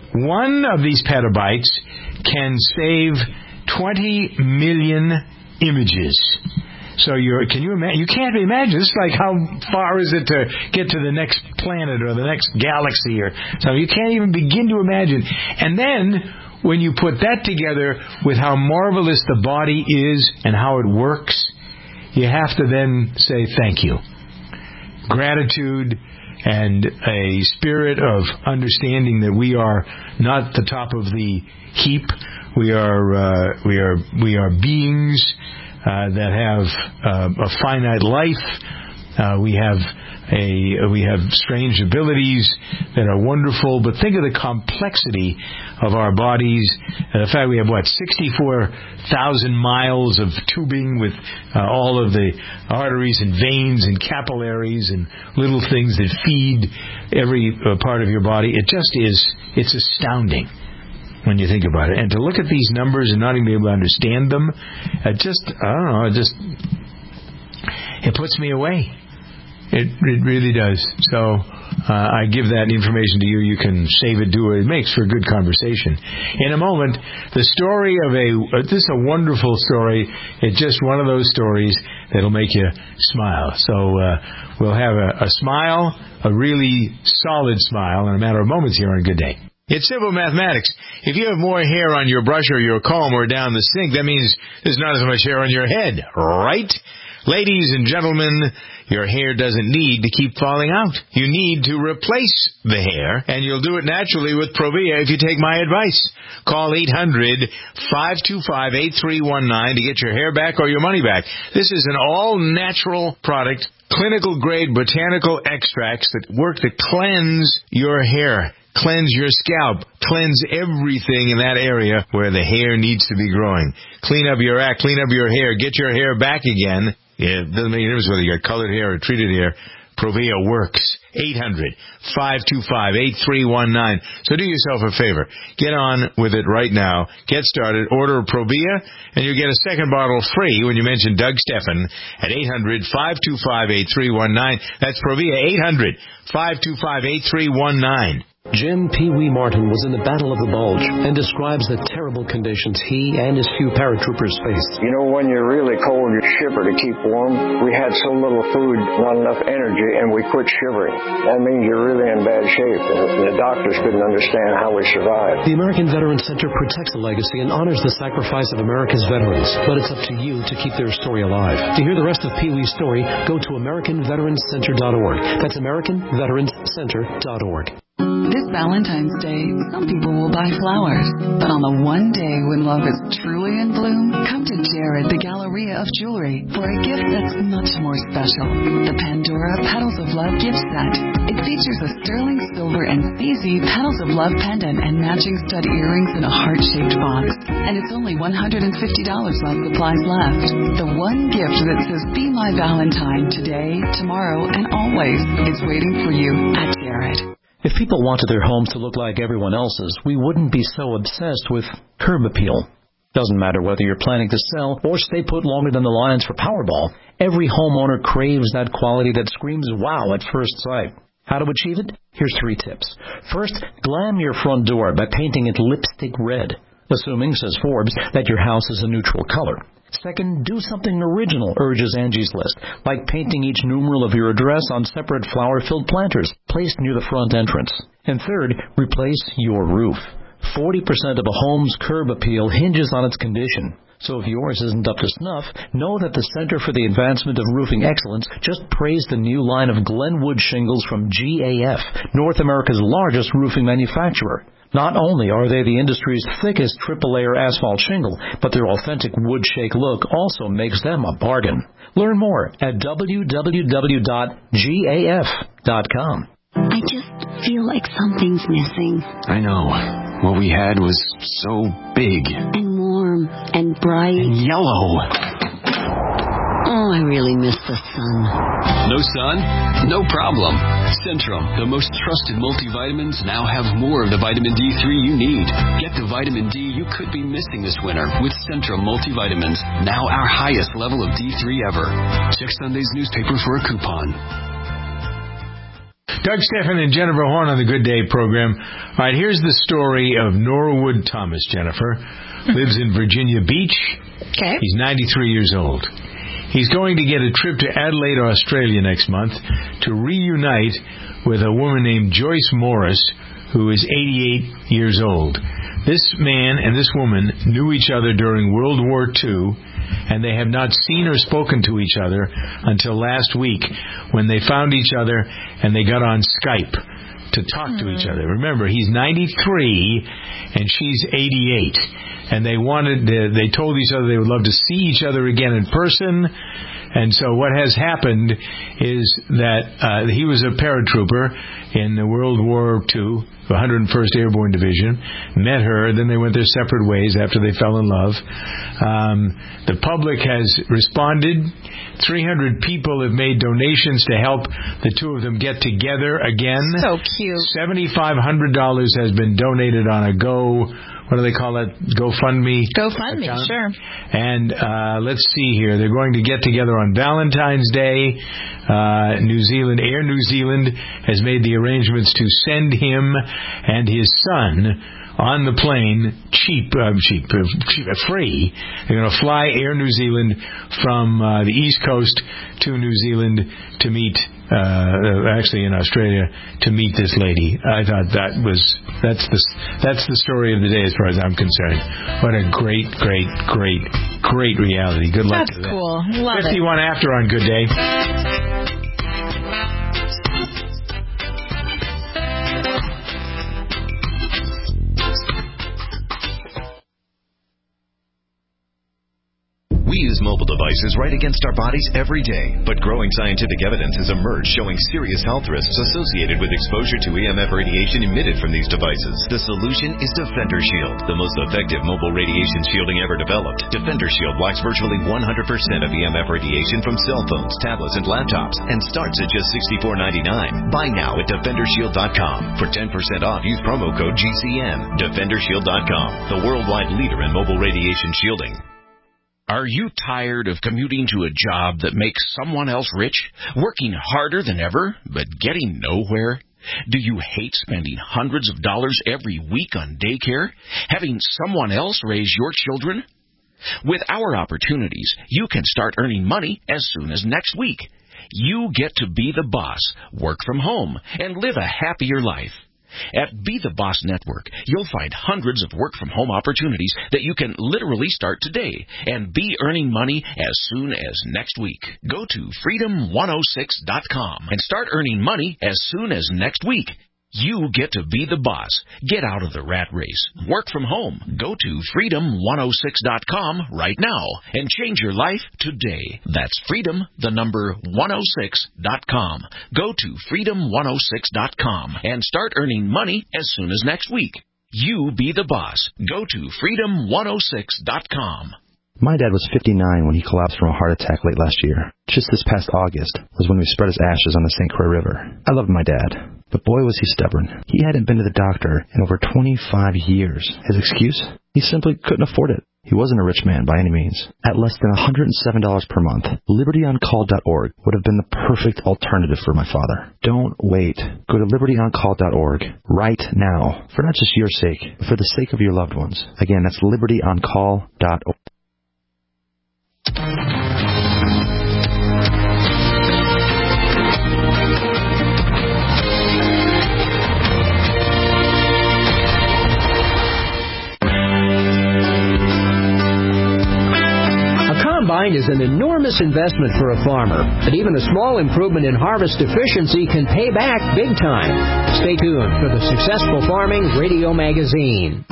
One of these petabytes can save twenty million images. So you're, can you imagine? You can't imagine. It's like how far is it to get to the next planet or the next galaxy or something? You can't even begin to imagine. And then when you put that together with how marvelous the body is and how it works, you have to then say thank you. Gratitude and a spirit of understanding that we are not the top of the heap. We are uh, we are we are beings uh, that have uh, a finite life. Uh, we have a we have strange abilities that are wonderful, but think of the complexity of our bodies. Uh, the fact we have, what, sixty-four thousand miles of tubing with uh, all of the arteries and veins and capillaries and little things that feed every uh, part of your body. It just is, it's astounding when you think about it. And to look at these numbers and not even be able to understand them, it just, I don't know, it just, it puts me away. It it really does. So uh, I give that information to you. You can save it, do it. It makes for a good conversation. In a moment, the story of a, uh, this is a wonderful story. It's just one of those stories that'll make you smile. So uh, we'll have a, a smile, a really solid smile in a matter of moments here on Good Day. It's simple mathematics. If you have more hair on your brush or your comb or down the sink, that means there's not as much hair on your head, right? Ladies and gentlemen, your hair doesn't need to keep falling out. You need to replace the hair, and you'll do it naturally with Provia if you take my advice. Call eight hundred, five two five, eight three one nine to get your hair back or your money back. This is an all-natural product, clinical-grade botanical extracts that work to cleanse your hair. Cleanse your scalp. Cleanse everything in that area where the hair needs to be growing. Clean up your act. Clean up your hair. Get your hair back again. Yeah, it doesn't make any difference whether you got colored hair or treated hair. Provia works. eight hundred, five two five, eight three one nine. So do yourself a favor. Get on with it right now. Get started. Order Provia, and you'll get a second bottle free when you mention Doug Stephan at eight hundred, five two five, eight three one nine. That's Provia, eight hundred, five two five, eight three one nine. Jim Pee Wee Martin was in the Battle of the Bulge and describes the terrible conditions he and his few paratroopers faced. You know, when you're really cold, you shiver to keep warm. We had so little food, not enough energy, and we quit shivering. That means you're really in bad shape, and the doctors couldn't understand how we survived. The American Veterans Center protects the legacy and honors the sacrifice of America's veterans, but it's up to you to keep their story alive. To hear the rest of Pee Wee's story, go to American Veterans Center dot org. That's American Veterans Center dot org. This Valentine's Day, some people will buy flowers. But on the one day when love is truly in bloom, come to Jared, the Galleria of Jewelry, for a gift that's much more special. The Pandora Petals of Love gift set. It features a sterling silver and C Z Petals of Love pendant and matching stud earrings in a heart-shaped box. And it's only one hundred fifty dollars while supplies left. The one gift that says, "Be my Valentine," today, tomorrow, and always is waiting for you at Jared. If people wanted their homes to look like everyone else's, we wouldn't be so obsessed with curb appeal. Doesn't matter whether you're planning to sell or stay put longer than the Lions for Powerball, every homeowner craves that quality that screams wow at first sight. How to achieve it? Here's three tips. First, glam your front door by painting it lipstick red, assuming, says Forbes, that your house is a neutral color. Second, do something original, urges Angie's List, like painting each numeral of your address on separate flower-filled planters placed near the front entrance. And third, replace your roof. forty percent of a home's curb appeal hinges on its condition. So if yours isn't up to snuff, know that the Center for the Advancement of Roofing Excellence just praised the new line of Glenwood shingles from G A F, North America's largest roofing manufacturer. Not only are they the industry's thickest triple-layer asphalt shingle, but their authentic wood-shake look also makes them a bargain. Learn more at w w w dot g a f dot com. I just feel like something's missing. I know. What we had was so big. And warm. And bright. And yellow. Oh, I really miss the sun. No sun? No problem. Centrum, the most trusted multivitamins, now have more of the vitamin D three you need. Get the vitamin D you could be missing this winter with Centrum multivitamins, now our highest level of D three ever. Check Sunday's newspaper for a coupon. Doug Stephan and Jennifer Horn on the Good Day program. All right, here's the story of Norwood Thomas, Jennifer. Lives in Virginia Beach. Okay. He's ninety-three years old. He's going to get a trip to Adelaide, Australia next month to reunite with a woman named Joyce Morris, who is eighty-eight years old. This man and this woman knew each other during World War Two, and they have not seen or spoken to each other until last week when they found each other and they got on Skype to talk to each other. Remember, he's ninety-three and she's eighty-eight. And they wanted, uh, they told each other they would love to see each other again in person. And so what has happened is that uh, he was a paratrooper in the World War Two, the one hundred first Airborne Division, met her, then they went their separate ways after they fell in love. Um, the public has responded. three hundred people have made donations to help the two of them get together again. So cute. seven thousand five hundred dollars has been donated on a go what do they call that? GoFundMe. GoFundMe, account. sure. And uh, let's see here. They're going to get together on Valentine's Day. Uh, New Zealand, Air New Zealand has made the arrangements to send him and his son on the plane, cheap, uh, cheap, uh, cheap, uh, free. They're going to fly Air New Zealand from uh, the East Coast to New Zealand to meet, uh, actually in Australia, to meet this lady. I thought that was, that's the, that's the story of the day as far as I'm concerned. What a great, great, great, great reality. Good luck That's to that. cool. Love fifty-one it. after on Good Day. We use mobile devices right against our bodies every day, but growing scientific evidence has emerged showing serious health risks associated with exposure to E M F radiation emitted from these devices. The solution is Defender Shield, the most effective mobile radiation shielding ever developed. Defender Shield blocks virtually one hundred percent of E M F radiation from cell phones, tablets, and laptops, and starts at just sixty-four ninety-nine. Buy now at defender shield dot com. For ten percent off, use promo code G C N. defender shield dot com, the worldwide leader in mobile radiation shielding. Are you tired of commuting to a job that makes someone else rich, working harder than ever, but getting nowhere? Do you hate spending hundreds of dollars every week on daycare, having someone else raise your children? With our opportunities, you can start earning money as soon as next week. You get to be the boss, work from home, and live a happier life. At Be the Boss Network, you'll find hundreds of work-from-home opportunities that you can literally start today and be earning money as soon as next week. Go to freedom one oh six dot com and start earning money as soon as next week. You get to be the boss. Get out of the rat race. Work from home. Go to freedom one oh six dot com right now and change your life today. That's freedom, the number one oh six dot com. Go to freedom one oh six dot com and start earning money as soon as next week. You be the boss. Go to freedom one oh six dot com. My dad was fifty-nine when he collapsed from a heart attack late last year. Just this past August was when we spread his ashes on the Saint Croix River. I loved my dad, but boy was he stubborn. He hadn't been to the doctor in over twenty-five years. His excuse? He simply couldn't afford it. He wasn't a rich man by any means. At less than one hundred seven dollars per month, liberty on call dot org would have been the perfect alternative for my father. Don't wait. Go to liberty on call dot org right now, for not just your sake, but for the sake of your loved ones. Again, that's liberty on call dot org. Combine is an enormous investment for a farmer, but even a small improvement in harvest efficiency can pay back big time. Stay tuned for the Successful Farming Radio Magazine.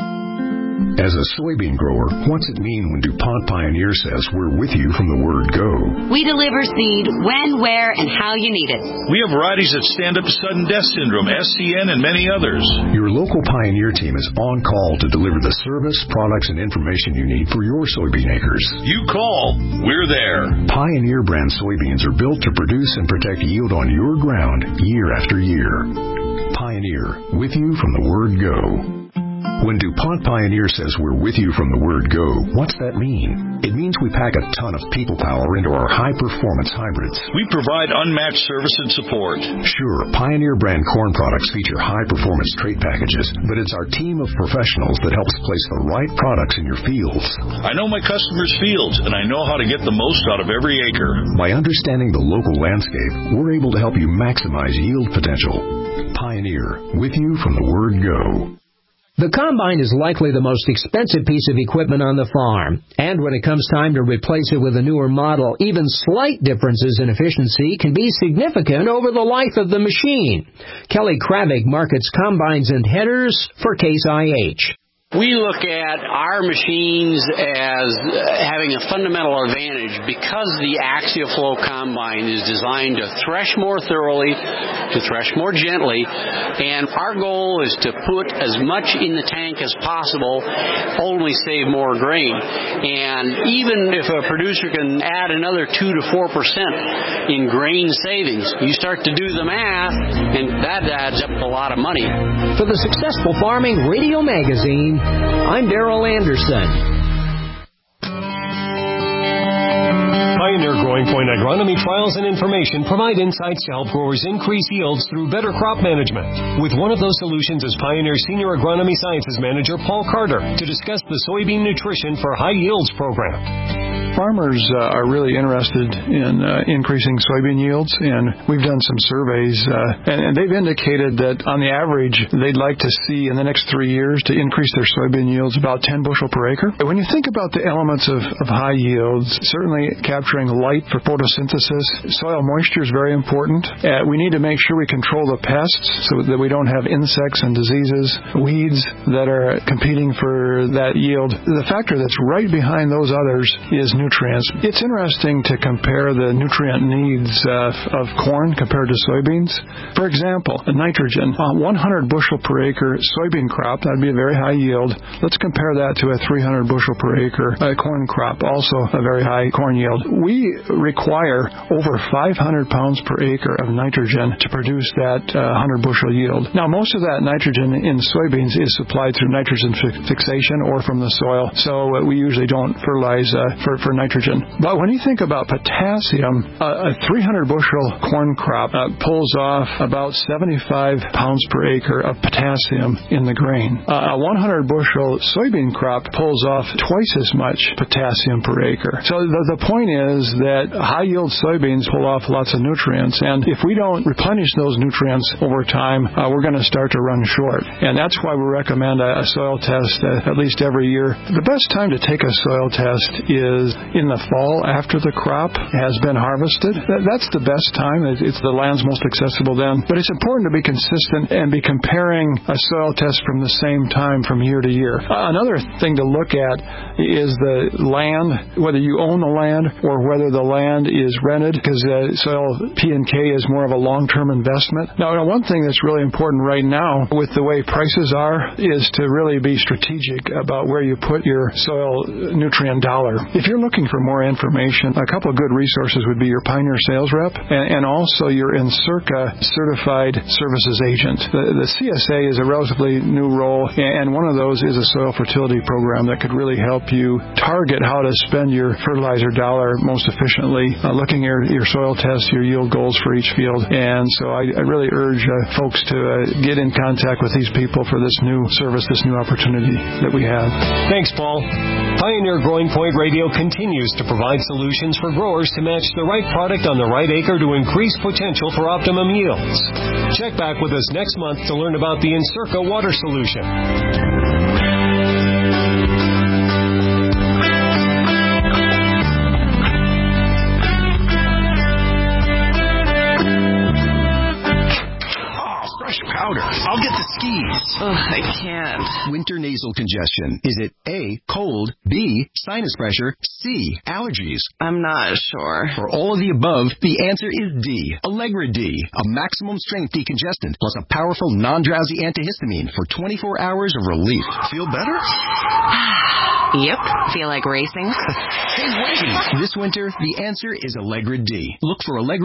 As a soybean grower, what's it mean when DuPont Pioneer says we're with you from the word go? We deliver seed when, where, and how you need it. We have varieties that stand up to sudden death syndrome, S C N, and many others. Your local Pioneer team is on call to deliver the service, products, and information you need for your soybean acres. You call, we're there. Pioneer brand soybeans are built to produce and protect yield on your ground year after year. Pioneer, with you from the word go. When DuPont Pioneer says we're with you from the word go, what's that mean? It means we pack a ton of people power into our high-performance hybrids. We provide unmatched service and support. Sure, Pioneer brand corn products feature high-performance trait packages, but it's our team of professionals that helps place the right products in your fields. I know my customers' fields, and I know how to get the most out of every acre. By understanding the local landscape, we're able to help you maximize yield potential. Pioneer, with you from the word go. The Combine is likely the most expensive piece of equipment on the farm, and when it comes time to replace it with a newer model, even slight differences in efficiency can be significant over the life of the machine. Kelly Kravik markets combines and headers for Case I H. We look at our machines as having a fundamental advantage because the AxiaFlow combine is designed to thresh more thoroughly, to thresh more gently, and our goal is to put as much in the tank as possible, only save more grain. And even if a producer can add another two to four percent in grain savings, you start to do the math, and that adds up a lot of money. For the Successful Farming Radio Magazine, I'm Darrell Anderson. Pioneer Growing Point Agronomy Trials and Information provide insights to help growers increase yields through better crop management. With one of those solutions is Pioneer Senior Agronomy Sciences Manager Paul Carter to discuss the Soybean Nutrition for High Yields program. Farmers uh, are really interested in uh, increasing soybean yields, and we've done some surveys, uh, and, and they've indicated that on the average, they'd like to see in the next three years to increase their soybean yields about ten bushel per acre. When you think about the elements of, of high yields, certainly capturing light for photosynthesis, soil moisture is very important. Uh, we need to make sure we control the pests so that we don't have insects and diseases, weeds that are competing for that yield. The factor that's right behind those others is nutrients. It's interesting to compare the nutrient needs uh, of corn compared to soybeans. For example, nitrogen, uh, one hundred bushel per acre soybean crop, that'd be a very high yield. Let's compare that to a three hundred bushel per acre uh, corn crop, also a very high corn yield. We require over five hundred pounds per acre of nitrogen to produce that uh, one hundred bushel yield. Now, most of that nitrogen in soybeans is supplied through nitrogen fi- fixation or from the soil, so uh, we usually don't fertilize uh, for, for nitrogen. But when you think about potassium, uh, a three hundred bushel corn crop uh, pulls off about seventy-five pounds per acre of potassium in the grain. Uh, a one hundred bushel soybean crop pulls off twice as much potassium per acre. So the, the point is that high-yield soybeans pull off lots of nutrients, and if we don't replenish those nutrients over time, uh, we're going to start to run short. And that's why we recommend a, a soil test uh, at least every year. The best time to take a soil test is in the fall after the crop has been harvested. That's the best time. It's the land's most accessible then. But it's important to be consistent and be comparing a soil test from the same time from year to year. Uh, another thing to look at is the land, whether you own the land or whether the land is rented, because uh, soil P and K is more of a long-term investment. Now, one thing that's really important right now with the way prices are is to really be strategic about where you put your soil nutrient dollar. If you're looking for more information, a couple of good resources would be your Pioneer sales rep and, and also your Encirca certified services agent. The, the C S A is a relatively new role, and one of those is a soil fertility program that could really help you target how to spend your fertilizer dollar most efficiently, uh, looking at your, your soil tests, your yield goals for each field. And so I, I really urge uh, folks to uh, get in contact with these people for this new service, this new opportunity that we have. Thanks, Paul. Pioneer Growing Point Radio continues to provide solutions for growers to match the right product on the right acre to increase potential for optimum yields. Check back with us next month to learn about the Encirca water solution. Powder. I'll get the skis. Ugh, I can't. Winter nasal congestion. Is it A, cold, B, sinus pressure, C, allergies? I'm not sure. For all of the above, the answer is D, Allegra D, a maximum strength decongestant plus a powerful non-drowsy antihistamine for twenty-four hours of relief. Feel better? Yep. Feel like racing? Hey, wait! This winter, the answer is Allegra D. Look for Allegra.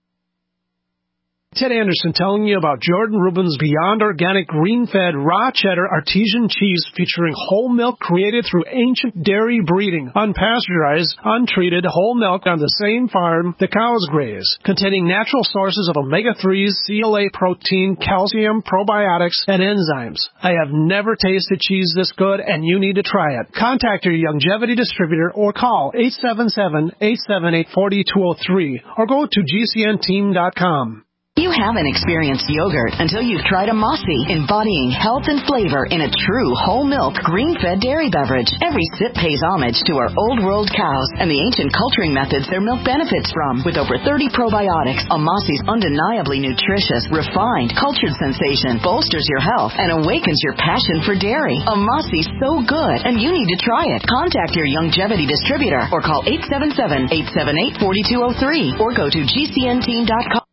Ted Anderson telling you about Jordan Rubin's Beyond Organic Green-Fed Raw Cheddar Artesian Cheese featuring whole milk created through ancient dairy breeding, unpasteurized, untreated whole milk on the same farm the cows graze, containing natural sources of omega threes, C L A protein, calcium, probiotics, and enzymes. I have never tasted cheese this good, and you need to try it. Contact your Longevity distributor or call eight seven seven, eight seven eight, four two zero three or go to G C N team dot com. You haven't experienced yogurt until you've tried a Mossy, embodying health and flavor in a true whole milk, green-fed dairy beverage. Every sip pays homage to our old world cows and the ancient culturing methods their milk benefits from. With over thirty probiotics, a Mossy's undeniably nutritious, refined, cultured sensation bolsters your health and awakens your passion for dairy. A Mossy's so good, and you need to try it. Contact your Longevity distributor or call eight seven seven, eight seven eight, four two zero three or go to G C N team dot com.